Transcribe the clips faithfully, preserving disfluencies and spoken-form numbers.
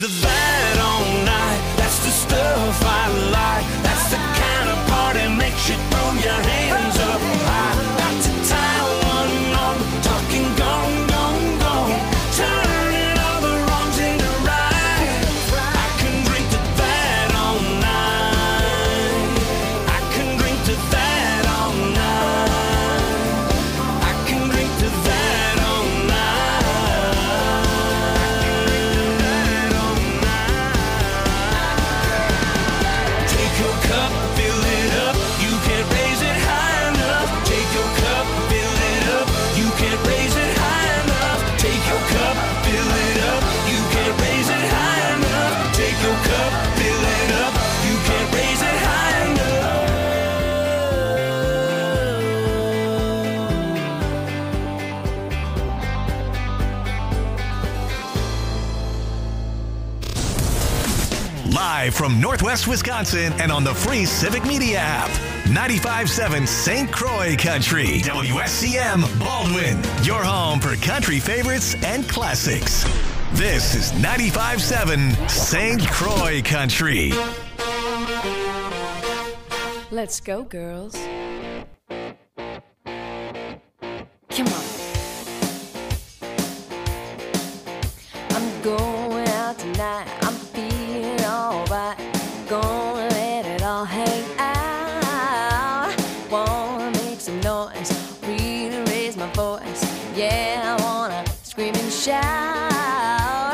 The that all night, that's the stuff I like. That's the kind of party makes you throw your hands up high. Got to tie one on, talking gone, gone, gone. Turning all the wrongs into right. I can drink to that all night. I can drink to that all night. I can drink to that all night. Take your cup, fill it up. You can't raise it high enough. Take your cup, fill it up. You can't raise it high enough. Take your cup, fill it up. You can't raise it high enough. Take your cup, fill it up. You can't raise it high enough. Live from Northwest Wisconsin and on the free Civic Media app. ninety-five point seven Saint Croix Country. W S C M Baldwin. Your home for country favorites and classics. This is ninety-five point seven Saint Croix Country. Let's go, girls. Come on. I'm going out tonight. I'm feeling alright. Gonna let it all hang out. Wanna make some noise. Really raise my voice. Yeah, I wanna scream and shout.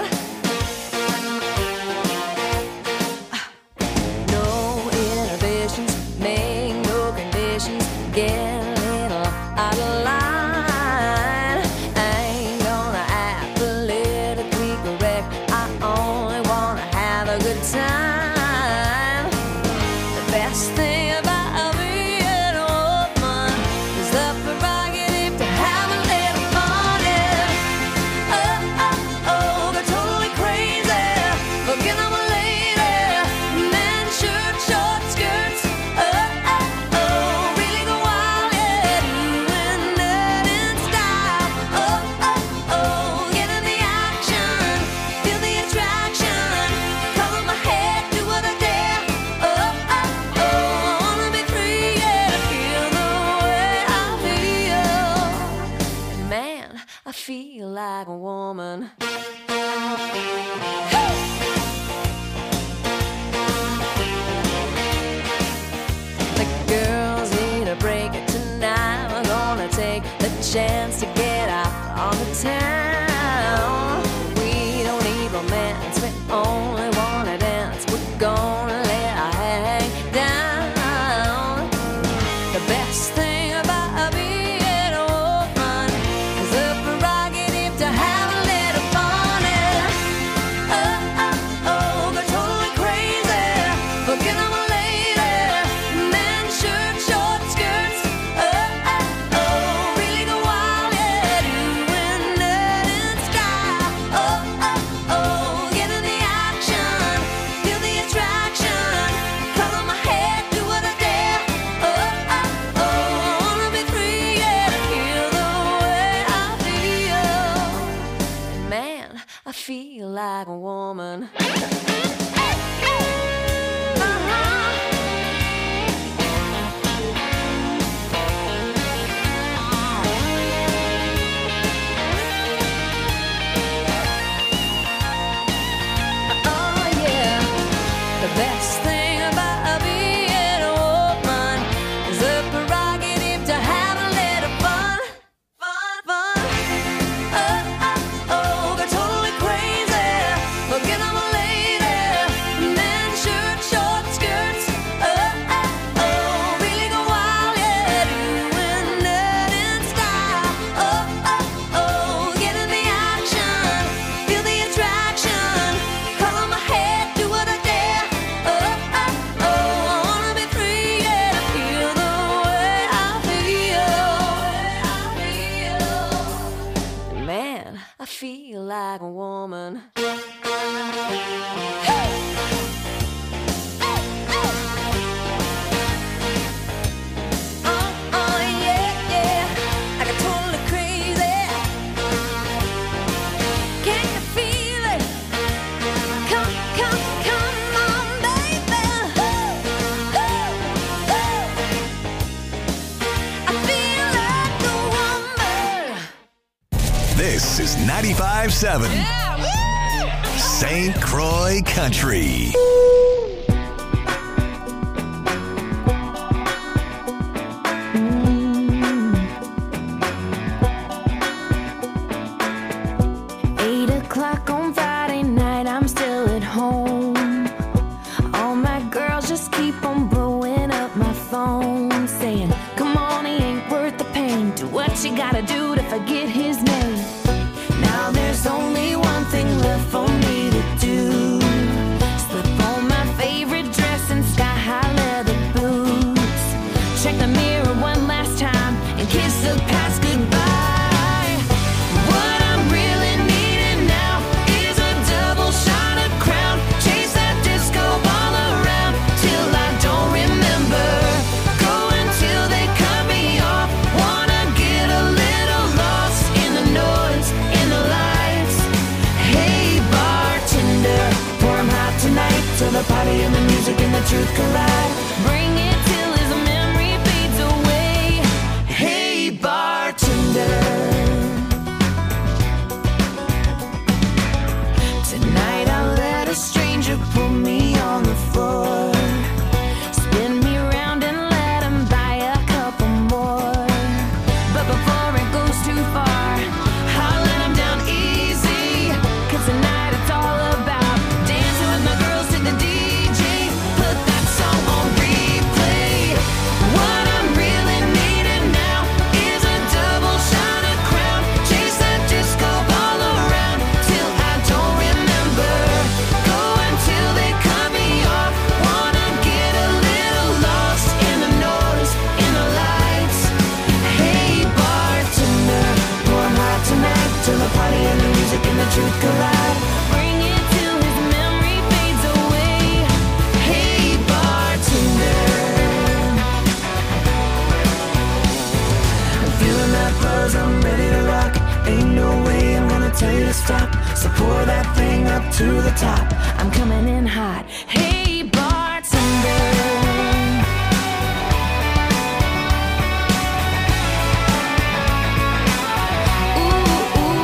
No inhibitions, make no conditions. Get a little out of line. I ain't gonna act politically correct. I only wanna have a good time. The best thing about being a woman is the prerogative to have a little fun. Yeah. Oh, oh, oh, go totally crazy. Forget I'm a lady. Men, shirt, short skirts. Oh, oh, oh, really go wild. Yeah, doing that in style. Oh, oh, oh, get in the action. Feel the attraction. Color my head, do what I dare. Oh, oh, oh, I wanna be free. Yeah, feel the way I feel. And man, I feel like a woman. The girls need a break tonight. We're gonna take the chance to get out on the town. We don't need romance, we only wanna dance. We're gonna let our hair hang down. The best thing about being a woman is the prerogative to have a little fun. Yeah. Oh, oh, oh, go totally crazy. Forget I'm a lady. Men, shirt, short skirts. Oh, oh, oh, really go wild. Yeah, doing that in style. Oh, oh, oh, get in the action. Feel the attraction. Color my head, do what I dare. Oh, oh, oh, I wanna be free. Yeah, to feel the way I feel. Man, I feel like a woman. Oh yeah, the best thing about being a woman is the prerogative to have a little fun, fun, fun. Oh, oh, oh, go totally crazy. Forget I'm a lady. is ninety-five point seven Saint Croix Country. Eight o'clock on Friday night, I'm still at home. All my girls just keep on blowing up my phone, saying, come on, he ain't worth the pain. Do what you gotta do to forget his name. Now there's only one thing left for me to do. Slip on my favorite dress and sky-high leather boots. Check the mirror one last time and kiss the past goodbye. What I'm really needing now is a double shot of Crown. Chase that disco ball around till I don't remember. Go until they cut me off. Wanna get a little lost in the noise, in the lights. Hey bartender, pour 'em hot tonight till the party and the music and the truth collide. Bring it till his memory fades away. Hey bartender. Tonight I'll let a stranger pull me on the floor. Spin me around and let him buy a couple more. But before it goes too far, I'll let him down easy. Cause tonight it's all about dancing with my girls to the D J. Put that song on replay. What I'm really needing now is a double shot of Crown. Chase that disco ball around till I don't remember. Go until they cut me off. Wanna get a little lost in the noise, in the lights. Hey bartender, pour 'em hot tonight till the party and the music and the truth collide. Bring it till his memory fades away. Hey bartender. I'm feeling that buzz, I'm ready to rock. Ain't no way I'm gonna tell you to stop. So pour that thing up to the top. I'm coming in hot. Hey bartender. Ooh, ooh.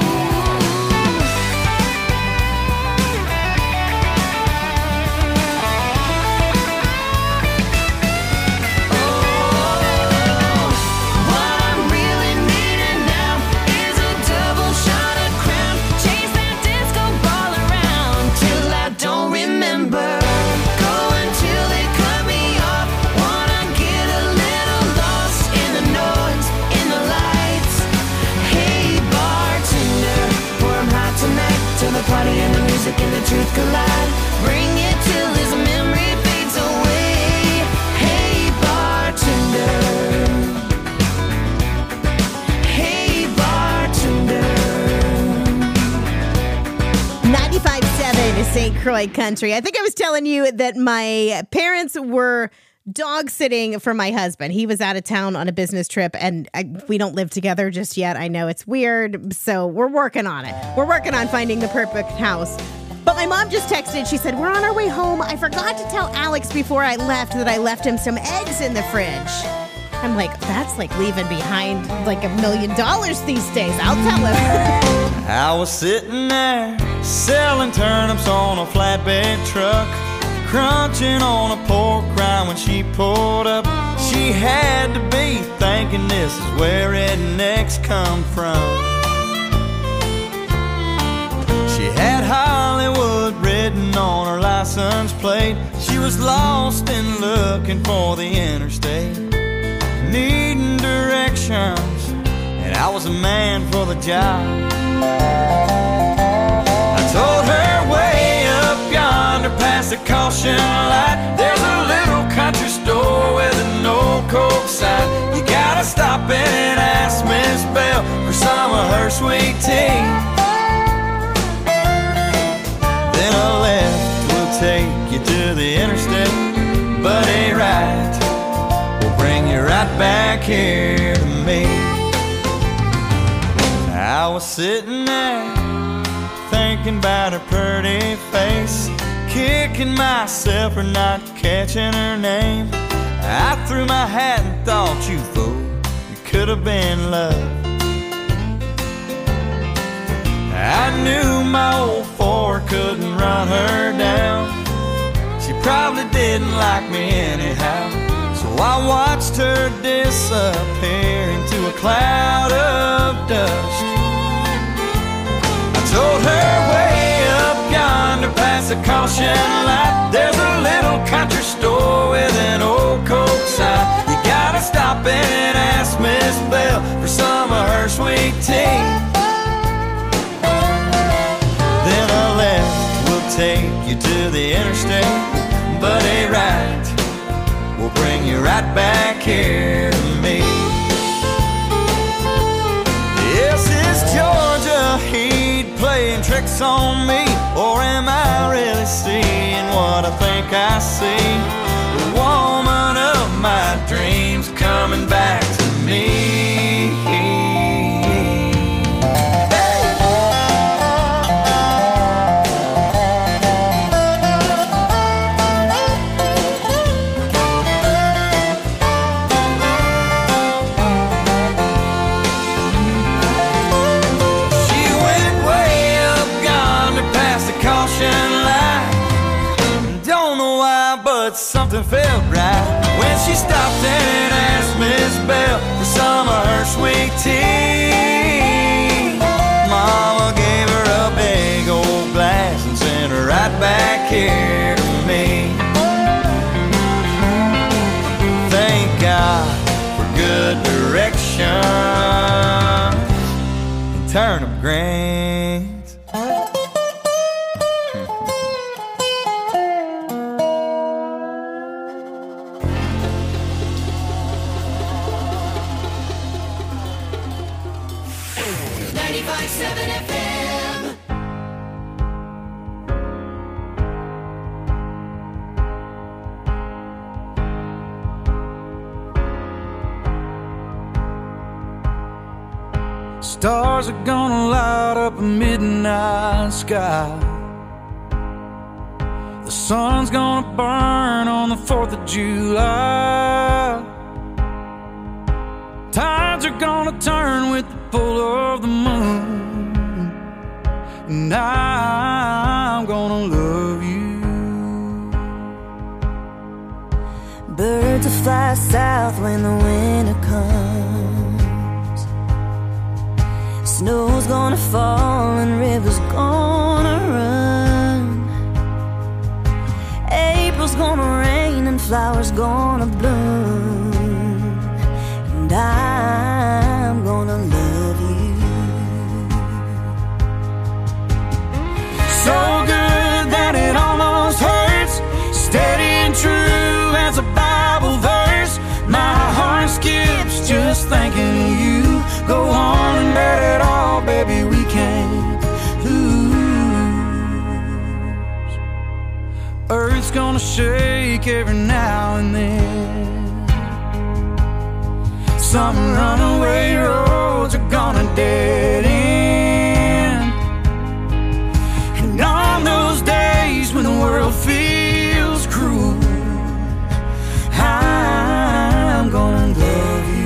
What I'm really needing now is a double shot of Crown. Chase that disco ball around till I don't remember. Go until they cut me off. Wanna get a little lost in the noise, in the lights. Hey bartender, pour 'em hot tonight till the party and the music and the truth collide. Bring it till his memory fades away. Hey bartender. Hey bartender. ninety-five point seven Saint Croix Country. I think I was telling you that my parents were dog sitting for my husband. He was out of town on a business trip, and I, we don't live together just yet. I know it's weird, so we're working on it. We're working on finding the perfect house. But my mom just texted. She said, we're on our way home. I forgot to tell Alex before I left that I left him some eggs in the fridge. I'm like, that's like leaving behind like a million dollars these days. I'll tell him. I was sitting there selling turnips on a flatbed truck, crunching on a pork rind when she pulled up. She had to be thinking this is where rednecks come from. She had Hollywood written on her license plate. She was lost and looking for the interstate, needing directions, and I was a man for the job. I told her way up yonder past the caution light, there's a little country store with an old Coke sign. You gotta stop in and ask Miss Bell for some of her sweet tea. Then a left will take you to the interstate, but a right will bring you right back here to me. I was sitting there thinking about her pretty face, kicking myself for not catching her name. I threw my hat and thought, you fool, you could have been love. I knew my old Ford couldn't run her down. She probably didn't like me anyhow. So I watched her disappear into a cloud of dust. I told her way up yonder past the caution light, there's a little country store with an old Coke sign. You gotta stop in and ask Miss Bell for some of her sweet tea. Then a left will take you to the interstate, but a right will bring you right back here to me. Yes, is Georgia Heat playing tricks on me, or am I really seeing what I think I see? The woman of my dreams coming back to me. Something felt right when she stopped and asked Miss Bell for some of her sweet tea. Mama gave her a big old glass and sent her right back here to me. Thank God for good direction and turnip greens. ninety-five point seven F M. Stars are gonna light up a midnight sky. The sun's gonna burn on the fourth of July. Tides are gonna turn with the pull of the moon, and I'm gonna love you. Birds will fly south when the winter comes. Snow's gonna fall and rivers gonna run. April's gonna rain and flowers gonna bloom, and I'm gonna love you. So good that it almost hurts, steady and true as a Bible verse. My heart skips just thinking of you. Go on and bet it all, baby, we can't lose. Earth's gonna shake every now and then. Some runaway roads are gonna dead end. And on those days when the world feels cruel, I'm gonna love you.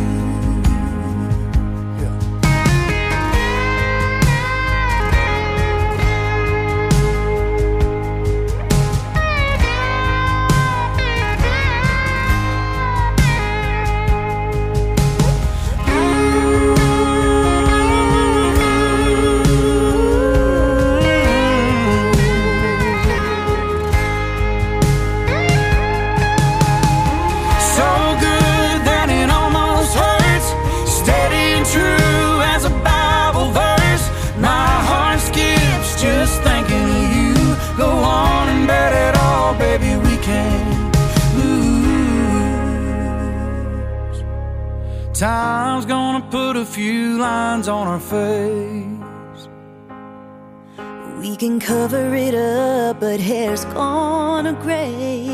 Time's gonna put a few lines on our face. We can cover it up, but hair's gonna gray.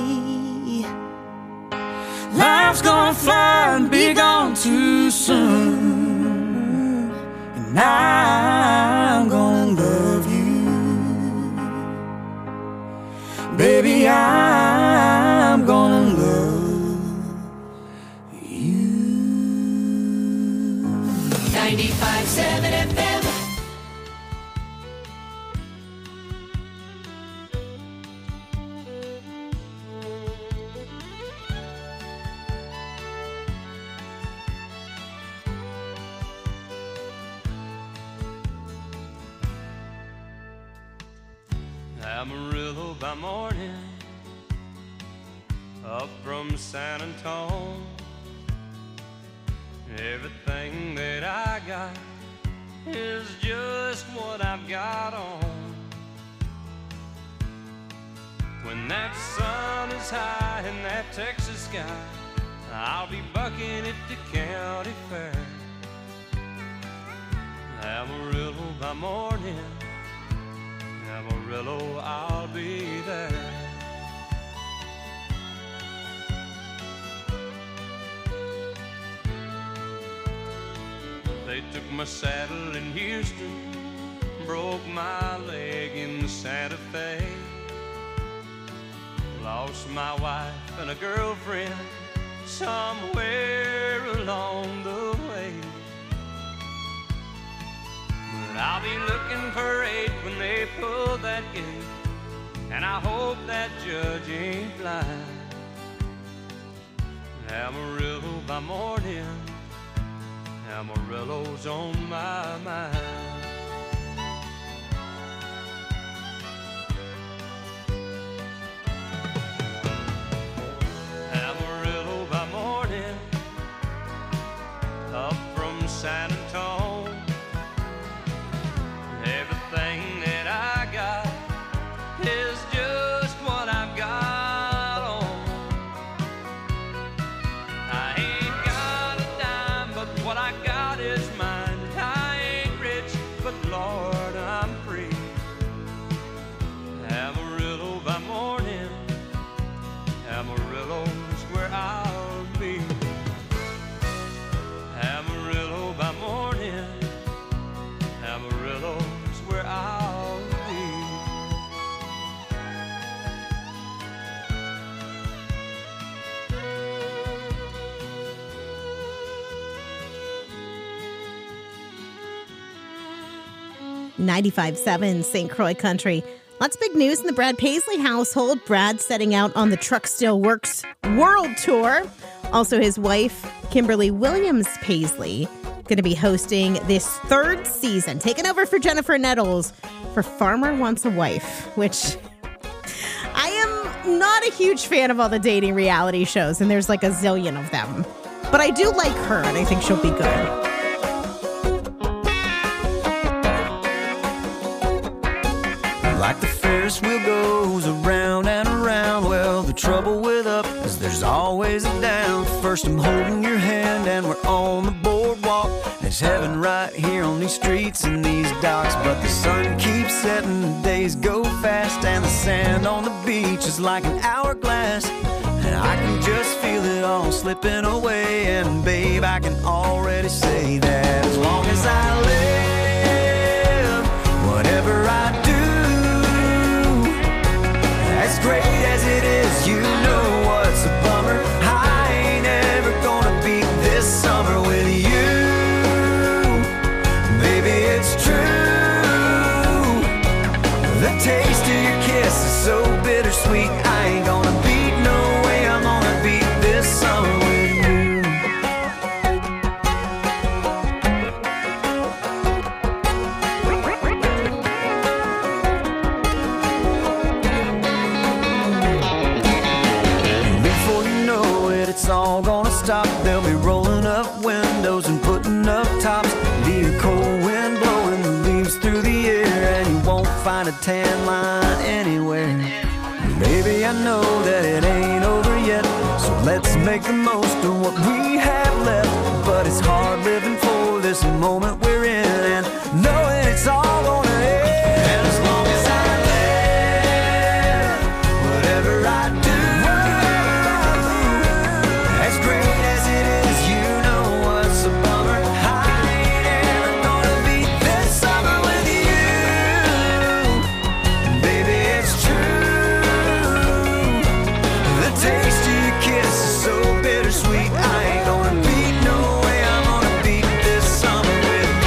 Life's gonna fly and be gone too soon, and I'm gonna love you. Baby, I'm gonna love ninety-five point seven F M. Amarillo by morning, up from San Antone. Everything that I got is just what I've got on. When that sun is high in that Texas sky, I'll be bucking at the county fair. Amarillo by morning, Amarillo, I'll be there. They took my saddle in Houston, broke my leg in Santa Fe. Lost my wife and a girlfriend somewhere along the way. But I'll be looking for eight when they pull that gate, and I hope that judge ain't blind. Amarillo by morning, Amarillo's on my mind. Amarillo by morning, up from San Antone. Everything that I got is just what I've got on. I ain't got a dime, but what I got is mine. I ain't rich, but Lord, I'm free. Amarillo by morning, Amarillo's where I'll be. Amarillo by morning, Amarillo's where I'll be. ninety-five point seven Saint Croix Country. Lots of big news in the Brad Paisley household. Brad setting out on the Truck Still Works World Tour. Also his wife, Kimberly Williams Paisley, going to be hosting this third season, taking over for Jennifer Nettles for Farmer Wants a Wife, which I am not a huge fan of all the dating reality shows, and there's like a zillion of them. But I do like her, and I think she'll be good. Like the Ferris wheel goes around and around. Well, the trouble with up is there's always a down. First I'm holding your hand and we're on the boardwalk. There's heaven right here on these streets and these docks. But the sun keeps setting, the days go fast, and the sand on the beach is like an hourglass. And I can just feel it all slipping away. And babe, I can already say that as long as I live, whatever I do, as great as it is, you know what's a bummer. I ain't ever gonna beat this summer with you. Baby, it's true. The taste of your kiss is so bittersweet. I ain't gonna beat, no way I'm gonna beat this summer with you. It's all gonna stop. They'll be rolling up windows and putting up tops. Be a cold wind blowing the leaves through the air, and you won't find a tan line anywhere. Baby, I know that it ain't over yet, so let's make the most of what we have left. But it's hard living for this moment we're in, and knowing it's all gonna end. And as long as I live, whatever I do, sweet, I ain't gonna beat, no way I'm gonna beat this summer with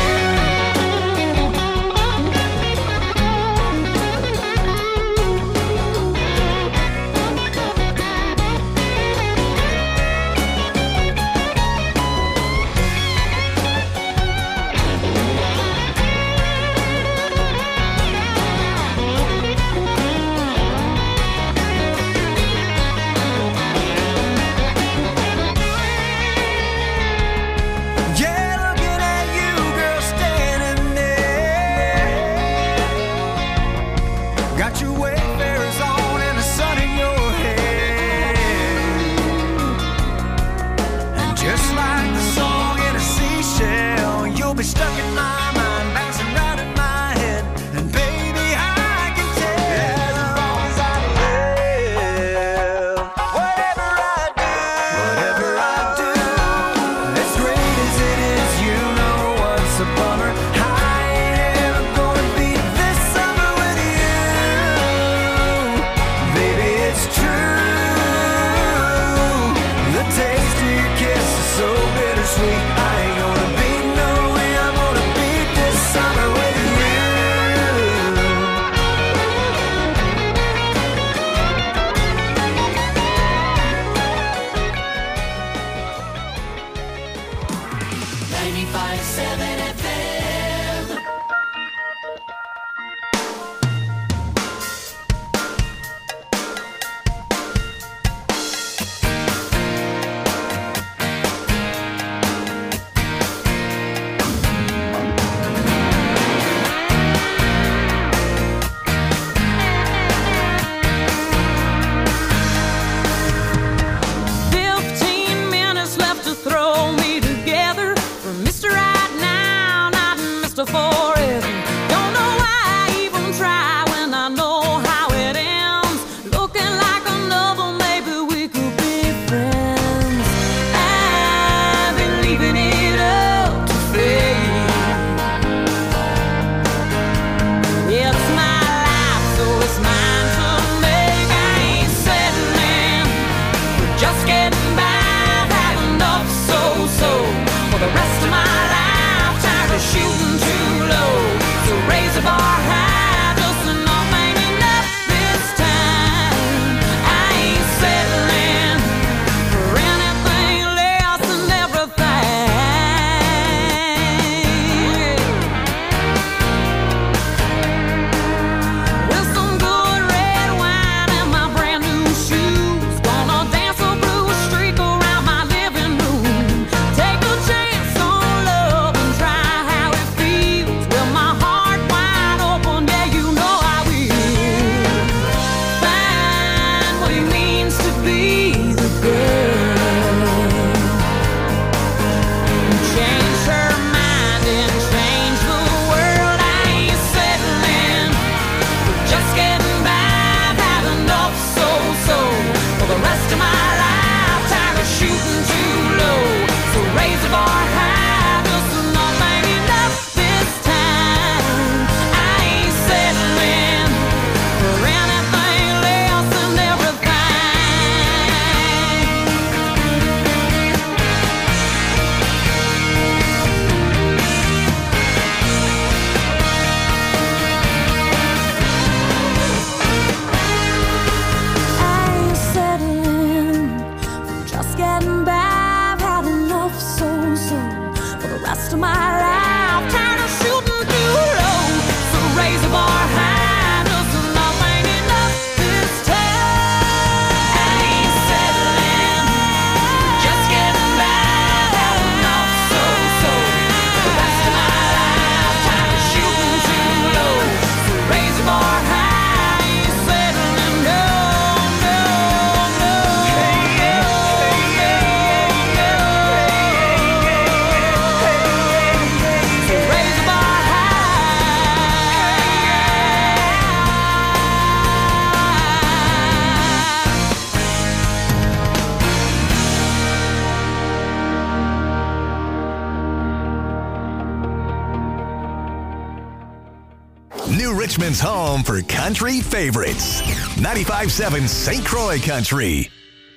Richmond's home for country favorites. ninety-five seven Saint Croix Country.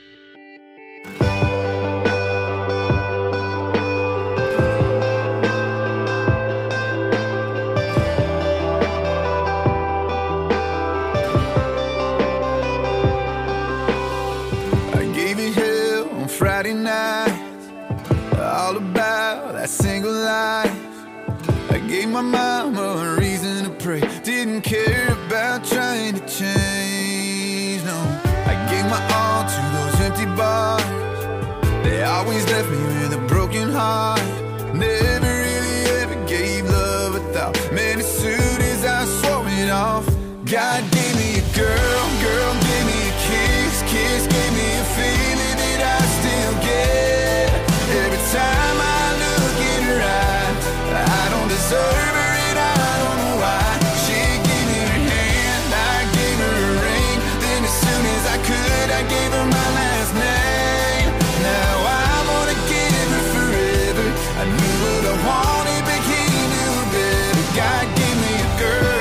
I gave you hell on Friday night, all about that single life. I gave my mama a reason to pray, didn't care about trying to change, no. I gave my all to those empty bars, they always left me with a broken heart. Never really ever gave love a thought, man, as soon as I swore it off. God gave me a girl, girl gave me a kiss, kiss gave me a feeling that I still get. Every time I look in her eyes, I don't deserve her and I don't know why. She gave me her hand, I gave her a ring, then as soon as I could I gave her my last name. Now I wanna give her forever, I knew what I wanted but he knew better. God gave me a girl.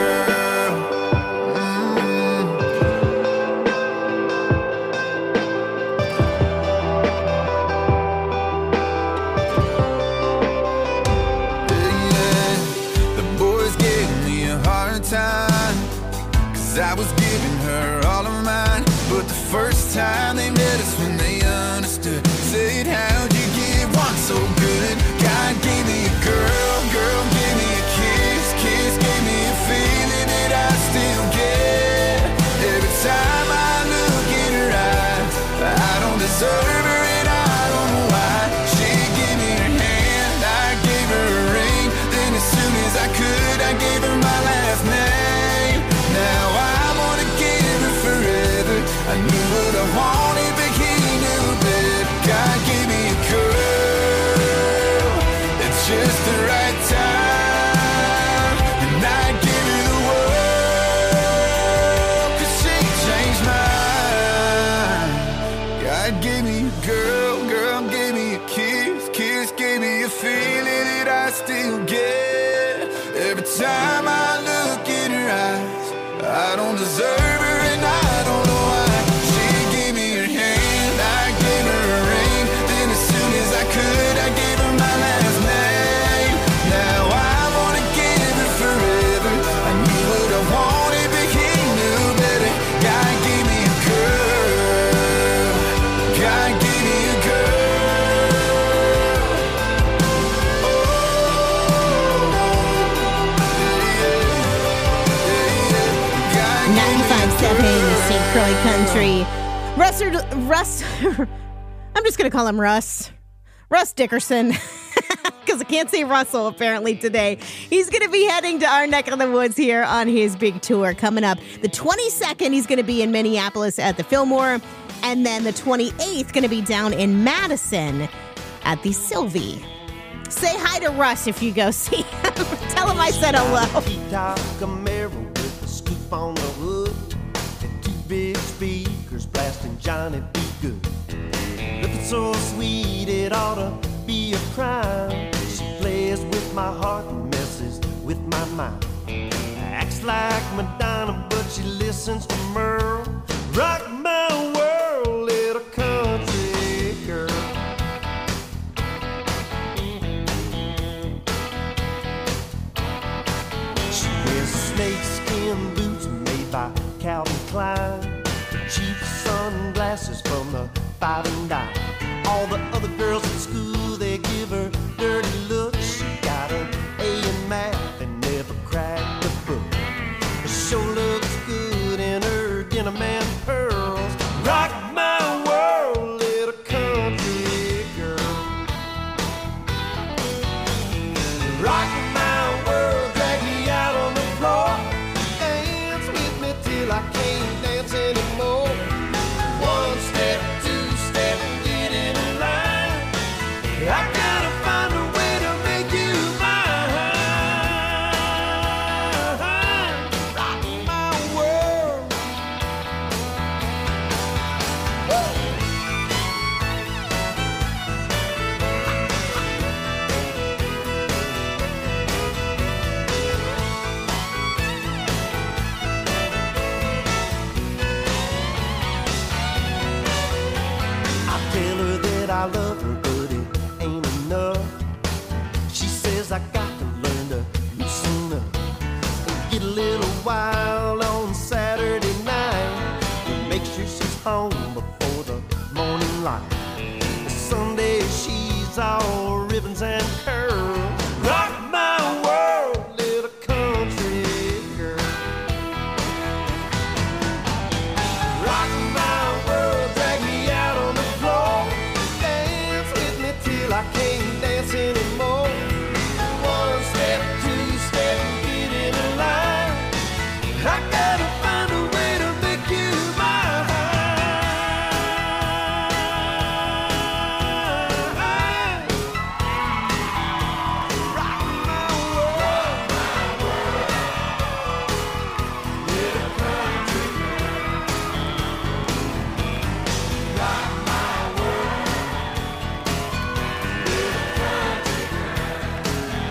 I was giving her all of mine, but the first time they met us when they understood, said how'd you get one so good? God gave me a girl, girl gave me a kiss, kiss gave me a feeling that I still get. Every time I look in her eyes, I don't deserve her and I don't know why. She gave me her hand, I gave her a ring, then as soon as I could I gave her my last name. Now I wanna give her forever, I knew what I wanted but he knew better. God gave me a girl, it's just the right time, and I give her the world, cause she changed mine. God gave me a girl, girl gave me a kiss, kiss gave me a feeling that I still get. Every time I look in her eyes, I don't deserve her and I don't know why. She gave me her hand, I gave her a ring, then as soon as I could I gave her my last name. Now I wanna give her forever, I knew what I wanted but he knew better. God gave me a girl, God gave me a girl. Oh, ninety-five seven Saint Croix Country. Russ, Russ, I'm just going to call him Russ. Russ Dickerson, because I can't say Russell apparently today. He's going to be heading to our neck of the woods here on his big tour coming up. The twenty-second, he's going to be in Minneapolis at the Fillmore, and then the twenty-eighth, going to be down in Madison at the Sylvie. Say hi to Russ if you go see him. Tell him I said hello. Camaro with a scoop on the hood and two big speakers blasting Johnny B. Good. Looking so sweet it ought to be a crime. She plays with my heart and messes with my mind. Acts like Madonna but she listens to Merle. Rock my world, little country girl. She wears snakeskin boots made by Calvin Klein, cheap sunglasses from the Five and Dime. All the other girls at school, they give her dirty looks. She got an A in math and never cracked a book. She sure looks good in her denim and pearls. Rock my world, little country girl. Rock my world, drag me out on the floor. Dance with me till I can't dance anymore. One step, two step, get in line. I gotta find a way to make you mine. Rock my world. I love her, but it ain't enough. She says I got to learn to loosen up and get a little wild on Saturday night, and make sure she's home before the morning light. Sunday she's all ribbons and curls. Rock my world, little country girl. Rock my world, drag me out on the floor. Dance with me till I can't dance anymore. One step, two step, get in a line. I gotta find a way to make you mine. Rock my world, my world. Little country girl. Rock my world. Little country girl.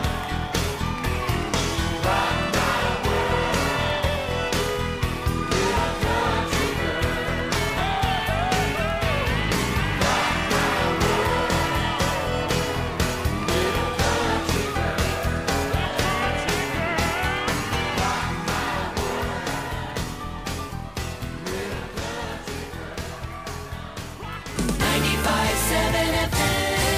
Rock my world. Little country girl. Rock my world. Little country girl. Rock my world. ninety-five seven F M.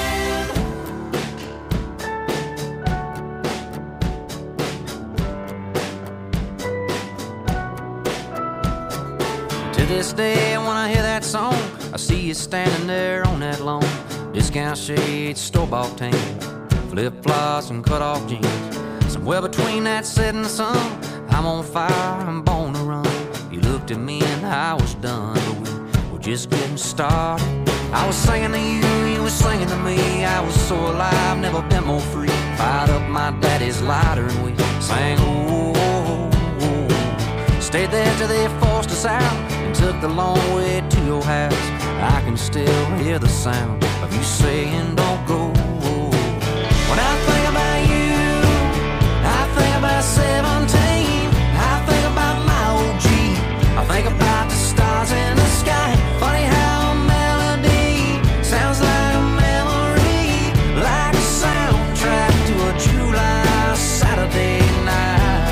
To this day, when I hear that song, I see you standing there on that lawn. Discount shades, store-bought tan, flip-flops and cut-off jeans. Somewhere between that setting sun, I'm on fire, I'm born to run. You looked at me and I was done, but we were just getting started. I was singing to you, you were singing to me. I was so alive, never been more free. Fired up my daddy's lighter and we sang, oh, oh, oh. Stayed there till they forced us out and took the long way to your house. I can still hear the sound of you saying, don't go. When I think about you, I think about seventeen. I think about my old Jeep. I think about the stars in the sky. Funny how a melody sounds like a memory, like a soundtrack to a July Saturday night.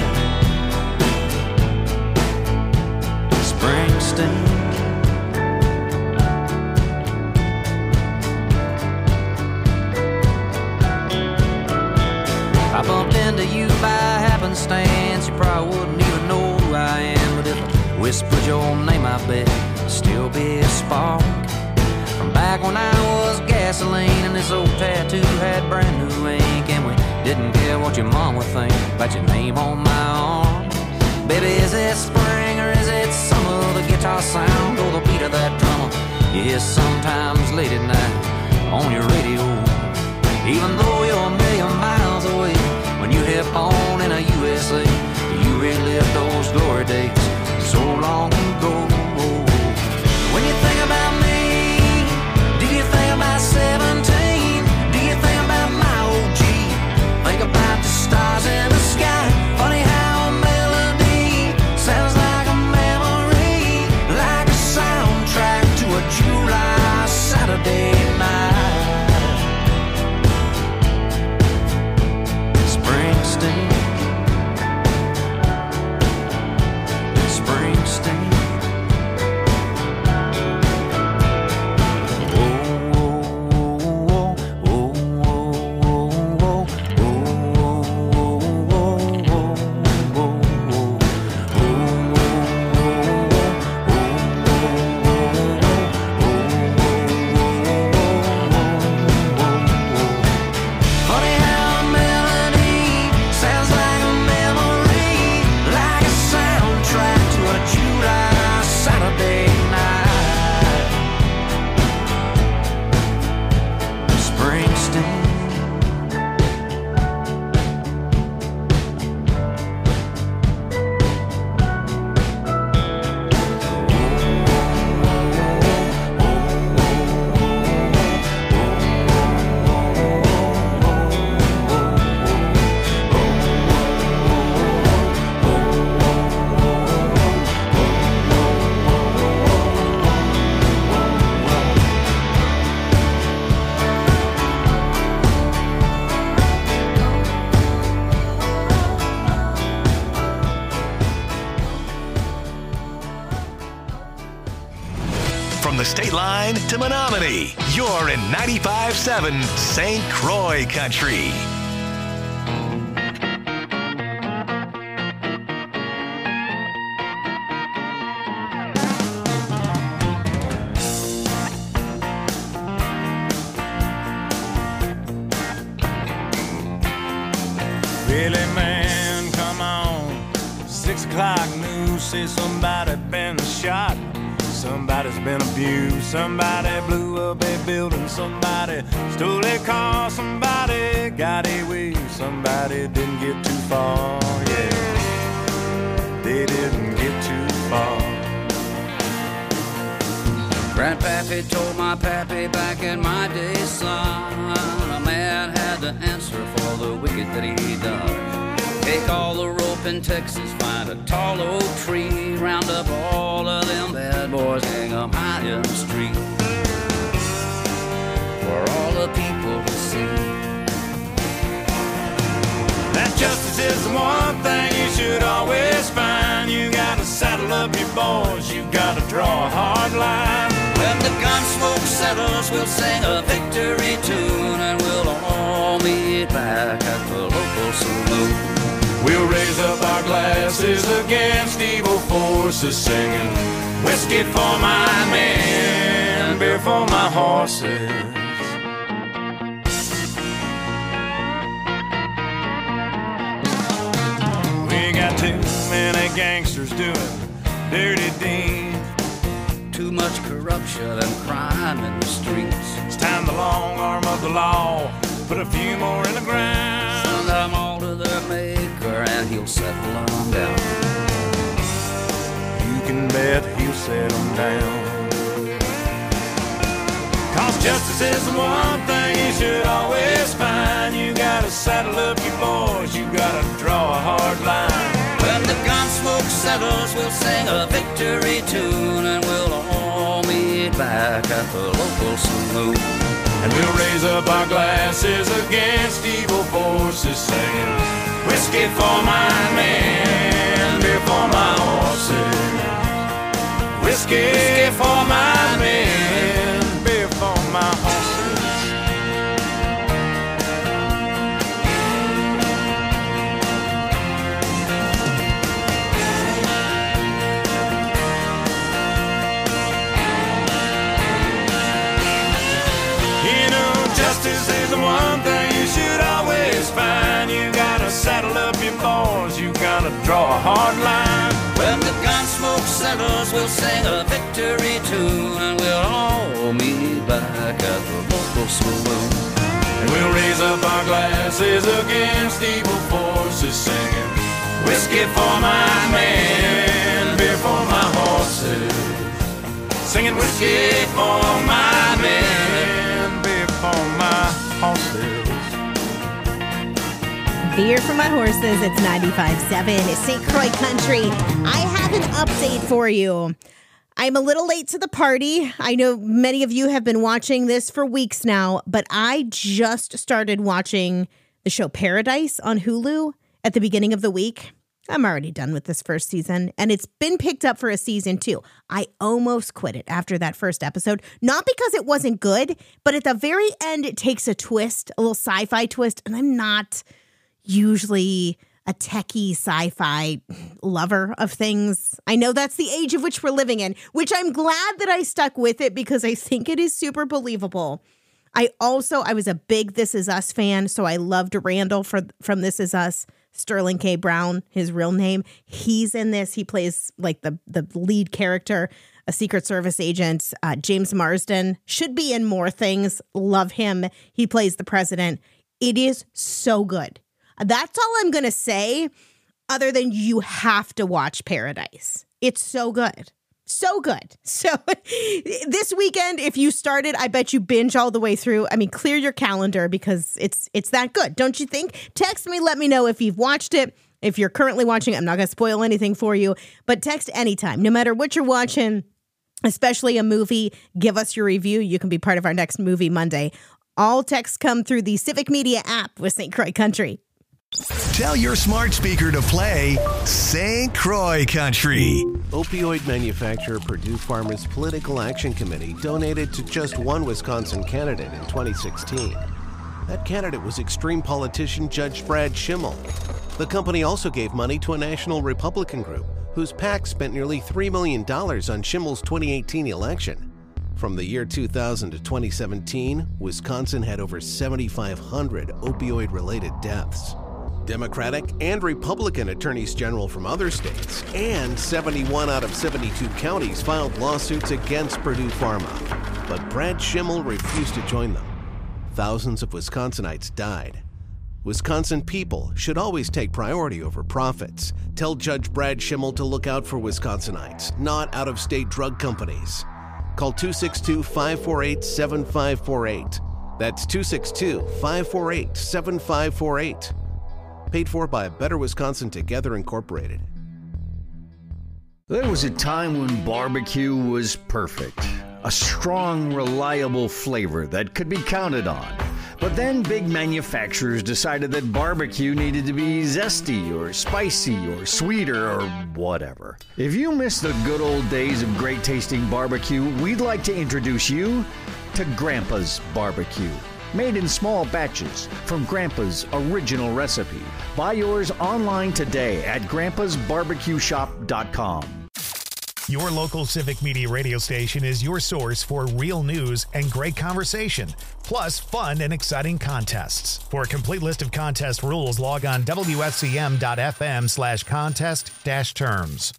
Springsteen. I bumped into you by happenstance. You probably wouldn't even know who I am, but if I whispered your name, I bet it'd still be a spark. From back when I was gasoline and this old tattoo had brand new ink, and we didn't care what your mom would think about your name on my arm. Baby, is it spring or is it summer? The guitar sound or the beat of that drummer you hear sometimes late at night on your radio. Even though you're a million miles away, when you hit on in a U S A, you relive those glory days so long ago. When you think about me, do you think about seventeen? Do you think about my old Jeep? Think about the stars in the sky. Funny how a melody sounds like a memory, like a soundtrack to a July Saturday night. Springsteen, Springsteen. From the state line to Menominee, you're in ninety-five point seven Saint Croix Country. Really, man, come on. Six o'clock news says somebody been shot. Somebody's been abused. Somebody blew up a building. Somebody stole a car. Somebody got away. Somebody didn't get too far. Yeah, they didn't get too far. Grandpappy told my pappy back in my day, son, a man had to answer for the wicked that he done. Take all the rope in Texas, find a tall oak tree, round up all of them bad boys, hang them high in the street for all the people to see. That justice is the one thing you should always find. You gotta saddle up your boys, you gotta draw a hard line. When the gun smoke settles, we'll sing a victory tune, and we'll all meet back at the local saloon. We'll raise up our glasses against evil forces, singing whiskey for my men, beer for my horses. We got too many gangsters doing dirty deeds. Too much corruption and crime in the streets. It's time the long arm of the law put a few more in the ground. Send them all to their maker and he'll settle them down. You can bet he'll settle them down. Cause justice is the one thing you should always find. You gotta saddle up your boys, you gotta draw a hard line. When the gun smoke settles, we'll sing a victory tune, and we'll all meet back at the local saloon. And we'll raise up our glasses against evil forces, singing whiskey for my men, beer for my horses. Whiskey for my men, beer for my horses. Justice is the one thing you should always find. You gotta saddle up your boys, you gotta draw a hard line. When the gun smoke settles, we'll sing a victory tune, and we'll all meet back at the local saloon. And we'll raise up our glasses against evil forces, singing whiskey for my men, beer for my horses. Singing whiskey for my men, beer for my horses. Beer for my horses. It's ninety-five point seven Saint Croix Country. I have an update for you. I'm a little late to the party. I know many of you have been watching this for weeks now, but I just started watching the show Paradise on Hulu at the beginning of the week. I'm already done with this first season, and it's been picked up for a season two. I almost quit it after that first episode, not because it wasn't good, but at the very end, it takes a twist, a little sci-fi twist, and I'm not usually a techie sci-fi lover of things. I know that's the age of which we're living in, which I'm glad that I stuck with it because I think it is super believable. I also, I was a big This Is Us fan, so I loved Randall for, from This Is Us. Sterling K. Brown, his real name. He's in this. He plays like the, the lead character, a Secret Service agent. Uh, James Marsden should be in more things. Love him. He plays the president. It is so good. That's all I'm going to say other than you have to watch Paradise. It's so good. So good. So this weekend, if you started, I bet you binge all the way through. I mean, clear your calendar because it's it's that good. Don't you think? Text me. Let me know if you've watched it. If you're currently watching it, I'm not going to spoil anything for you, but text anytime, no matter what you're watching, especially a movie. Give us your review. You can be part of our next Movie Monday. All texts come through the Civic Media app with Saint Croix Country. Tell your smart speaker to play Saint Croix Country. Opioid manufacturer Purdue Pharma's Political Action Committee donated to just one Wisconsin candidate in twenty sixteen. That candidate was extreme politician Judge Brad Schimmel. The company also gave money to a national Republican group whose PAC spent nearly three million dollars on Schimmel's twenty eighteen election. From the year two thousand to twenty seventeen, Wisconsin had over seventy-five hundred opioid-related deaths. Democratic and Republican attorneys general from other states and seventy-one out of seventy-two counties filed lawsuits against Purdue Pharma. But Brad Schimmel refused to join them. Thousands of Wisconsinites died. Wisconsin people should always take priority over profits. Tell Judge Brad Schimmel to look out for Wisconsinites, not out-of-state drug companies. Call two six two, five four eight, seven five four eight. That's two six two, five four eight, seven five four eight. Paid for by Better Wisconsin Together Incorporated. There was a time when barbecue was perfect. A strong, reliable flavor that could be counted on. But then big manufacturers decided that barbecue needed to be zesty or spicy or sweeter or whatever. If you miss the good old days of great tasting barbecue, we'd like to introduce you to Grandpa's Barbecue. Made in small batches from Grandpa's original recipe. Buy yours online today at grandpas barbecue shop dot com. Your local Civic Media radio station is your source for real news and great conversation, plus fun and exciting contests. For a complete list of contest rules, log on W S C M dot F M slash contest dash terms.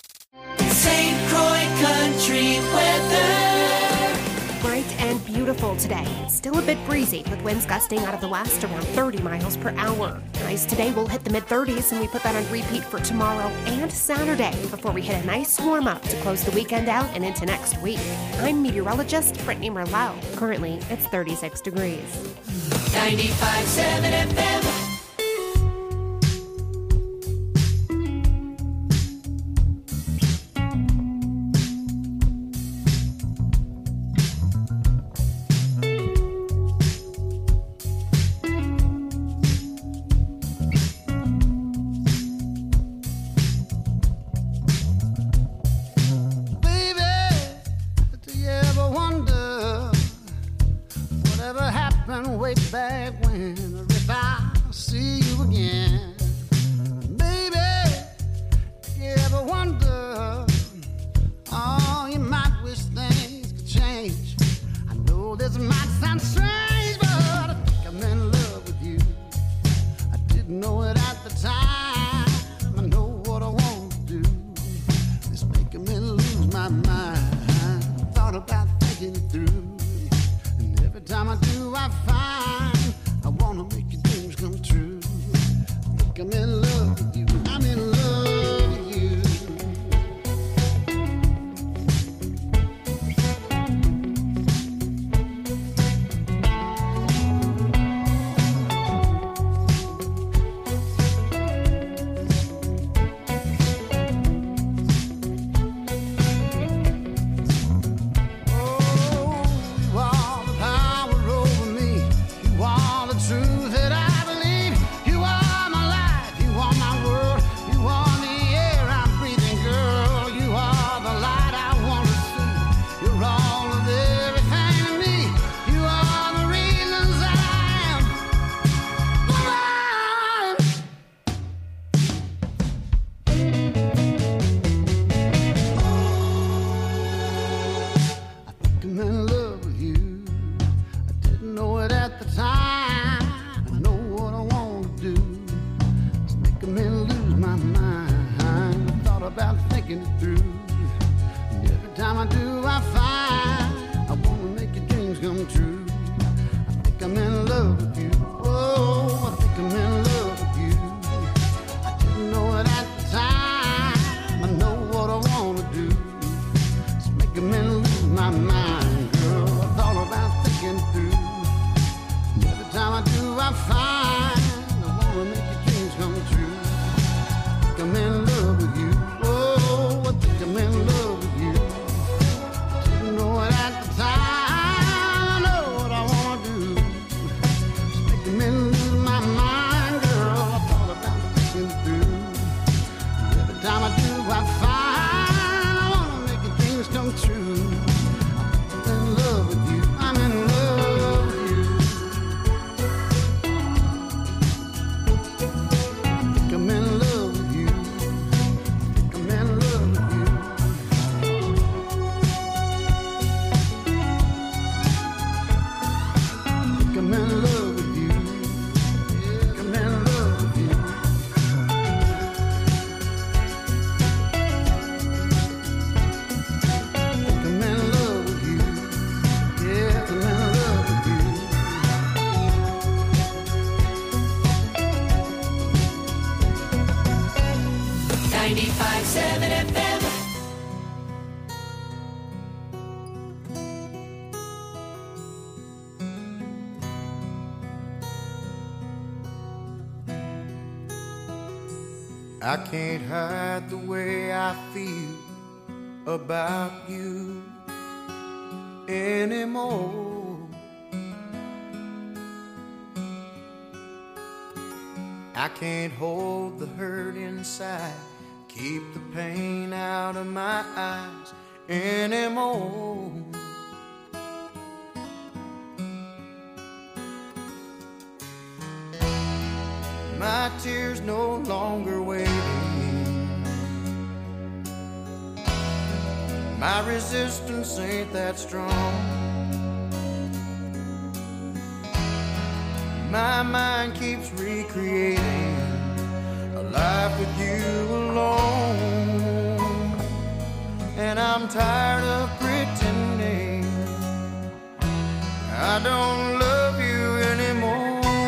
Saint Croix Country weather. Bright and beautiful today. Still a bit breezy with winds gusting out of the west around thirty miles per hour. Highs today will hit the mid thirties, and we put that on repeat for tomorrow and Saturday before we hit a nice warm up to close the weekend out and into next week. I'm meteorologist Brittany Merlot. Currently, it's thirty-six degrees. ninety-five point seven F M. Way back when, or if I see you again, baby, if you ever wonder, oh, you might wish things could change. I know this might sound strange, but I think I'm in love with you. I didn't know it at the time. I know what I want to do is making me lose my mind. Thought about thinking it through, and every time I do, I find I wanna make your dreams come true. I think I'm in love with you. I'm in love with you. I can't hide the way I feel about you anymore. I can't hold the hurt inside, keep the pain out of my eyes anymore. My tears no longer waiting. My resistance ain't that strong. My mind keeps recreating a life with you alone. And I'm tired of pretending I don't love you anymore.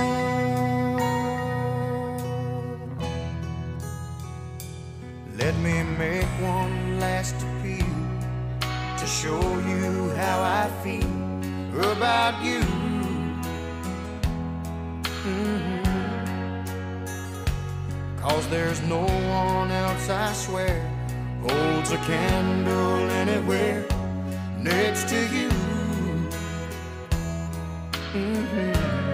Let me make one last appeal to show you how I feel about you. Mm-hmm. 'Cause there's no one else, I swear, holds a candle anywhere next to you. Mm-hmm.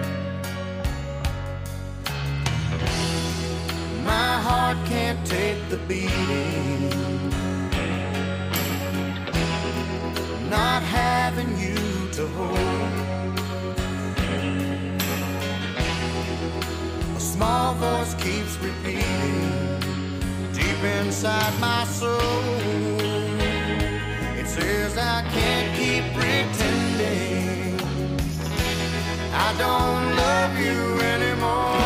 My heart can't take the beating, not having you to hold. A small voice keeps repeating deep inside my soul. It says I can't keep pretending I don't love you anymore.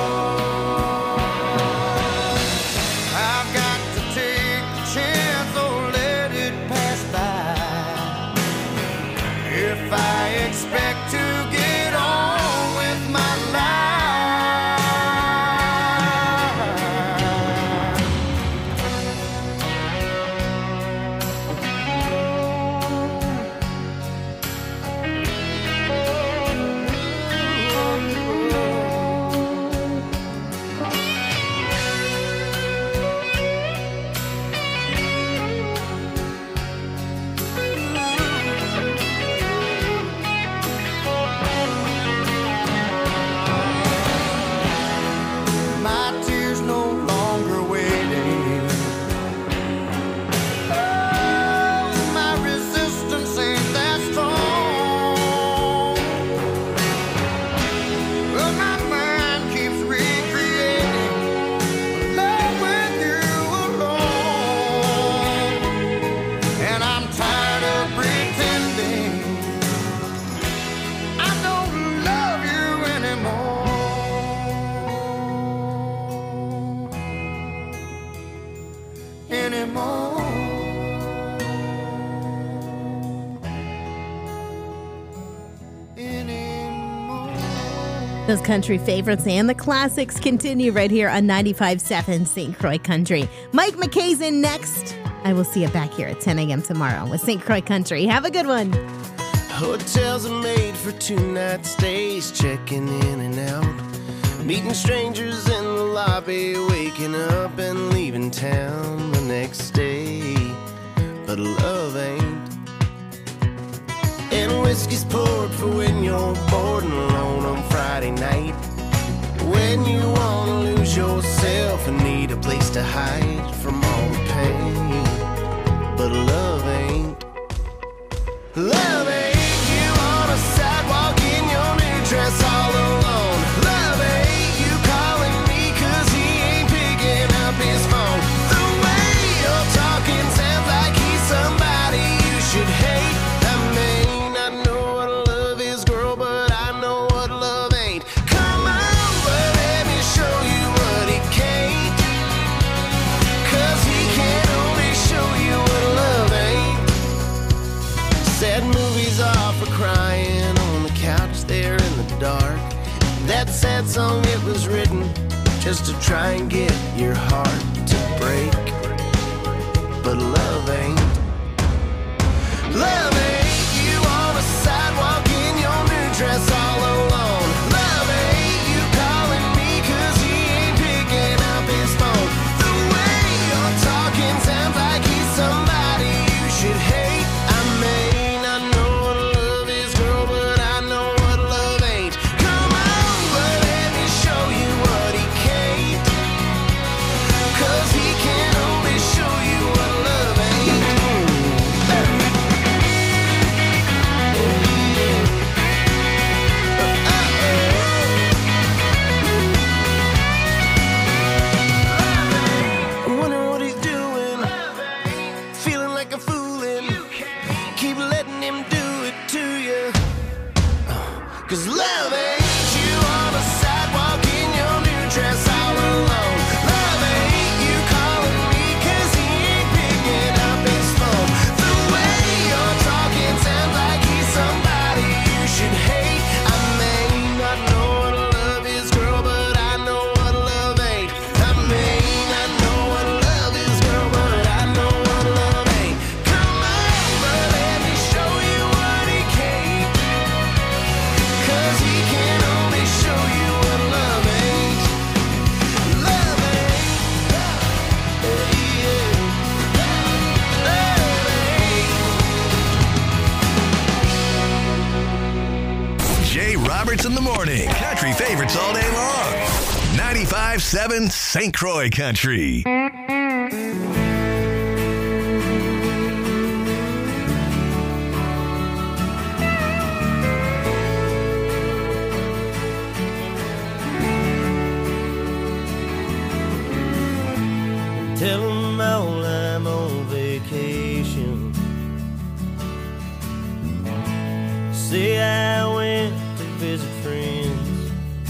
I expect to get on with my Those country favorites and the classics continue right here on ninety-five point seven Saint Croix Country. Mike McKay's next. I will see you back here at ten a.m. tomorrow with Saint Croix Country. Have a good one. Hotels are made for two-night stays, checking in and out, meeting strangers in the lobby, waking up and leaving town the next day. But love ain't. And whiskey's poured for when you're bored and alone on Friday night, when you want to lose yourself and need a place to hide from all the pain. But love ain't. Love ain't. You on a sidewalk in your new dress all alone. Love ain't. You calling me 'cause he ain't picking up his phone. The way you're talking sounds like he's somebody you should hate. I mean, I know what love is, girl, but I know what love ain't. Come on, but let me show you what he can't. 'Cause he can only show you what love ain't. Sad movies are for crying on the couch there in the dark. That sad song, it was written just to try and get your heart to break. But love ain't. Love ain't. You on a sidewalk in your new dress all alone. Love ain't. You calling me 'cause he ain't picking up his phone. The favorites in the morning, country favorites all day long. ninety-five seven Saint Croix Country. Tell them all I'm on vacation. Say I went to visit friends,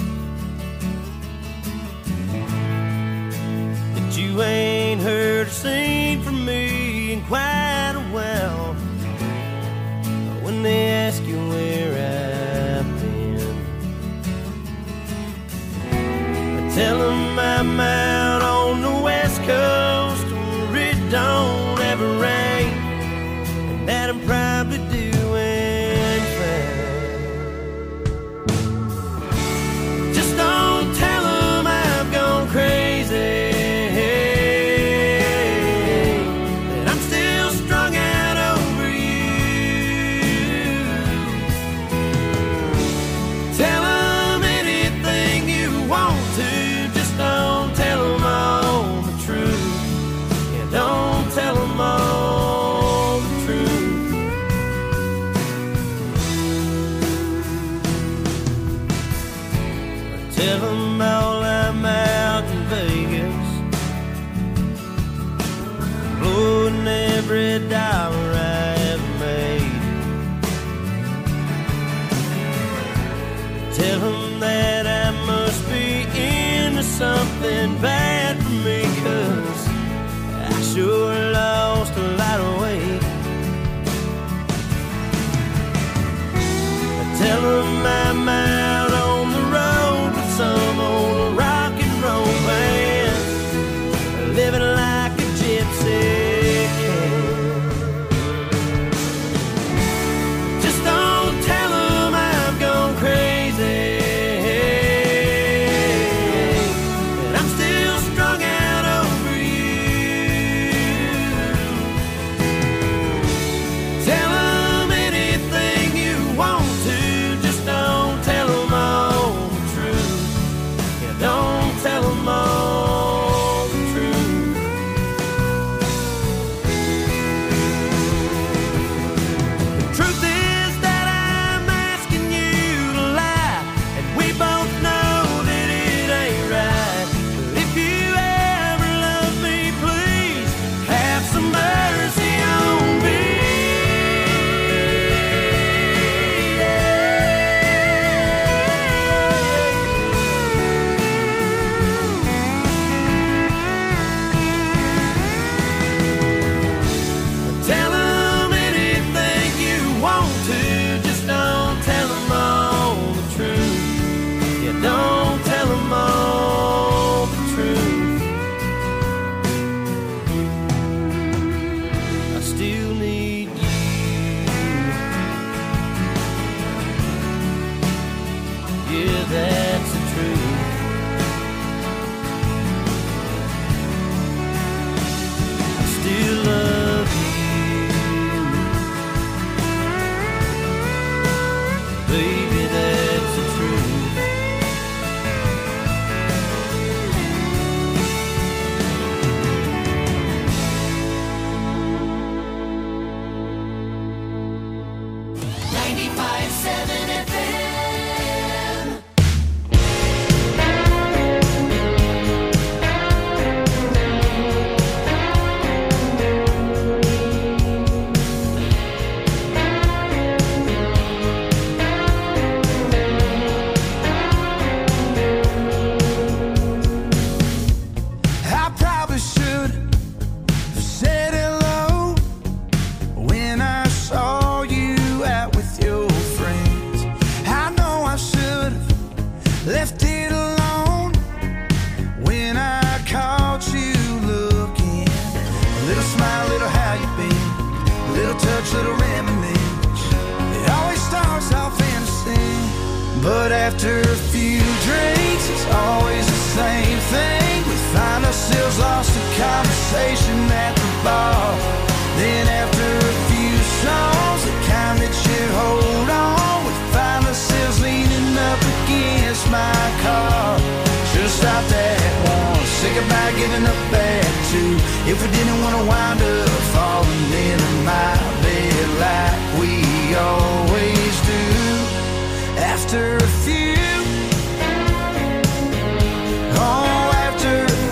that you ain't heard or seen from me in quite a while. When they ask you where I've been, I tell them I'm out on the west coast where it don't ever rain, and that I'm probably doing fine. Just don't tell them I've gone crazy, that I'm still strung out over you. Tell them anything you want to, just don't tell them all the truth. Yeah, don't tell them all the truth. Tell them all I'm out in Vegas, blowing every dollar I ever made. Tell them that I must be into something bad for me, 'cause I sure lost a lot of weight. Tell them I'm out on the road with some old rock and roll band, living like a gypsy can. Just don't tell them I've gone crazy, and I'm still strung out over you. Tell them anything you want to, just don't tell them all the truth. Yeah, don't tell them all the truth. The truth is that I'm asking you to lie, and we both know that it ain't right. But if you ever love me, please have some mercy on me. Tell them anything you want to, just don't tell them all the truth. Yeah, don't tell them all the truth. I still need you. Yeah, that's the truth. I still love you. Baby, that's the truth. ninety-five seven F M. I probably should have said hello when I saw you out with your friends. I know I should have left it alone when I caught you looking. A little smile, little how you been, a little touch, little reminiscence. It always starts off innocent, but after a few drinks, it's always the same thing. We find ourselves lost in conversation at the bar. Then after a few songs, the kind that should hold on, we find ourselves leaning up if we didn't want to wind up falling into my bed like we always do. After a few, oh, after a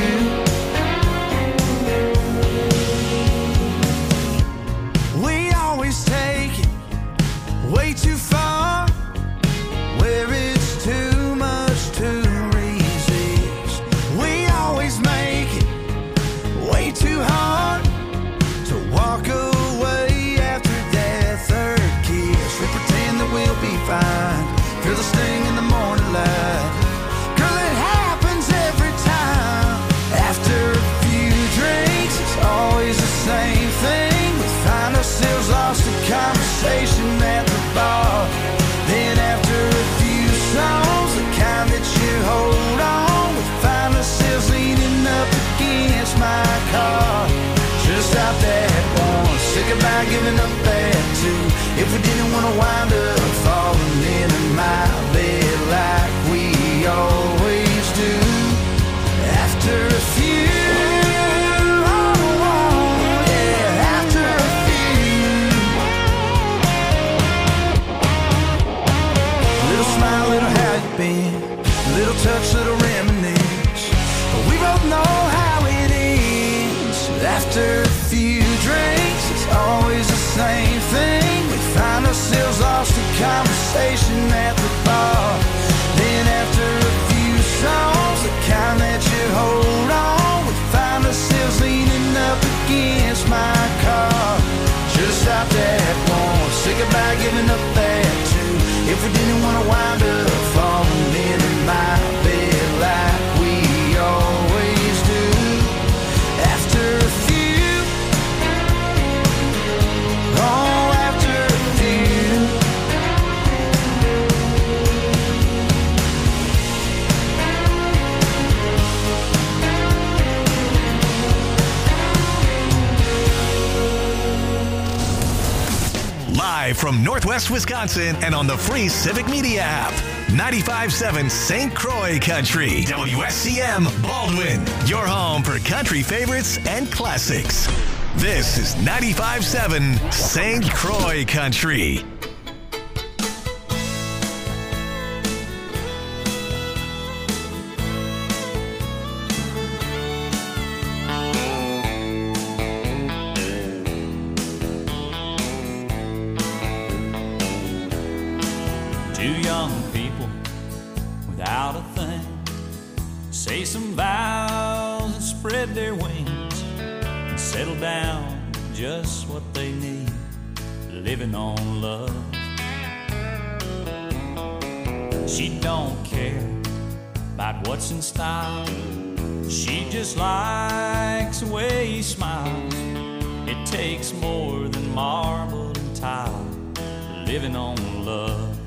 few, we always take it way too far, where it's too much to resist. We always make it way too hard to walk away after that third kiss. We pretend that we'll be fine, feel the sting in the morning light. Girl, it happens every time. After a few drinks, it's always the same thing. We find ourselves lost in conversation at the bar. Then after a few songs, the kind that you hold on, we find ourselves leaning up against my car. Just stop that once, say goodbye, giving up that two. If we didn't want to wind up falling into my bed like we always do. After a few, oh, oh, yeah, after a few. Little smile, little how you been, little touch, little reminisce. But we both know how it ends. After a few drinks, it's always the same thing. We find ourselves lost in conversation at the bar. Then after a few songs, the kind that you hold on, we find ourselves leaning up against my car. Just stop that once, say goodbye, giving up that two. If we didn't want to wind up falling into my bed like we always do. After a few, oh, after a few. Live from Northwest Wisconsin and on the free Civic Media app. ninety-five point seven Saint Croix Country. W S C M Baldwin. Your home for country favorites and classics. This is ninety-five point seven Saint Croix Country. Two young people without a thing say some vows and spread their wings and settle down to just what they need, living on love. She don't care about what's in style, she just likes the way he smiles. It takes more than marble and tile, living on love.